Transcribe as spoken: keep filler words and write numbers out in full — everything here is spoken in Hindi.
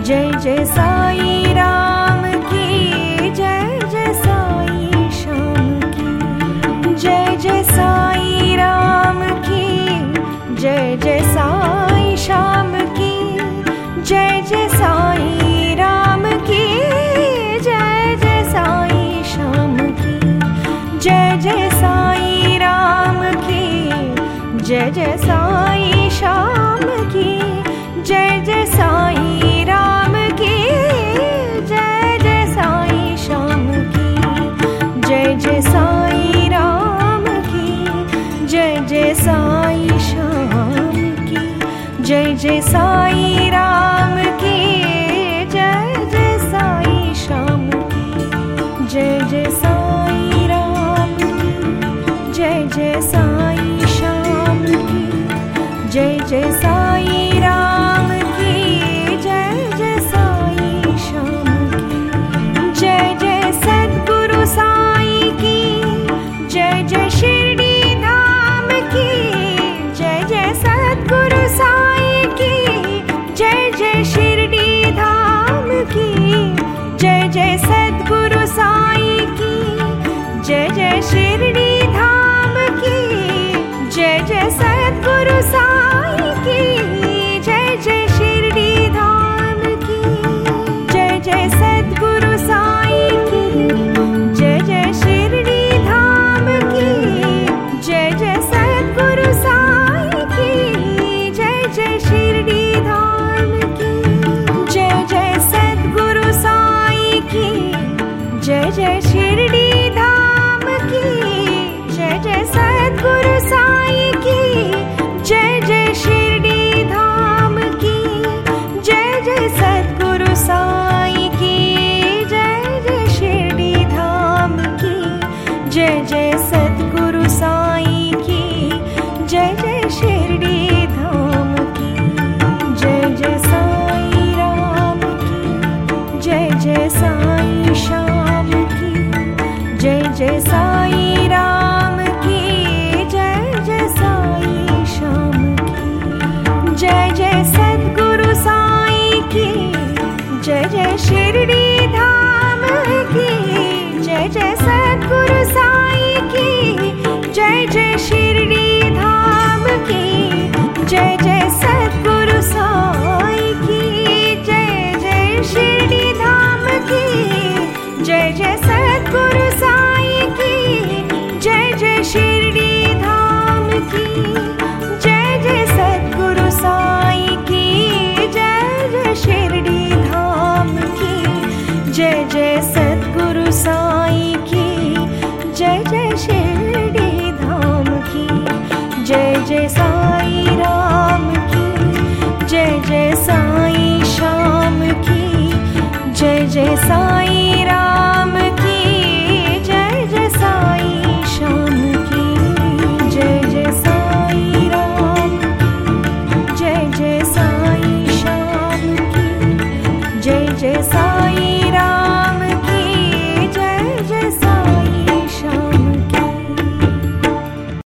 जय जय साई राम की, जय जय साई श्याम की। जय जय साई राम की, जय जय साई श्याम की। जय जय साई राम की, जय जय साई श्याम की। जय जय साई राम की, जय जय साई श्याम की। जय जय साई राम की, जय जय साई श्याम की। जय जय साई राम की, जय जय साई श्याम की। जय जय साई राम की, जय जय साई श्याम की। जय जय साई राम की, जय जय साई श्याम की। जय जय साई राम की, जय जय साई श्याम की। जय जय सद्गुरु साई की, जय जय शिरडी धाम की। जय जय सद्गुरु साई की, जय जय शिरडी धाम की। जय जय सद्गुरु साई की, जय जय शिरडी धाम की। जय जय सद्गुरु साई की, जय जय शिरडी धाम की। जय जय सद्गुरु साई की, जय जय शिरडी धाम की। जय जय सद्गुरु साई की, जय जय शिरडी धाम की। जय जय सद्गुरु साई की, जय जय शिरडी धाम की। जय जय सद्गुरु साई की, जय जय शिरडी धाम की। जय जय सद्गुरु साई की, जय जय शिरडी धाम की। जय जय सद्गुरु साई की, जय जय शिरडी धाम की। जय जय साई राम की, जय जय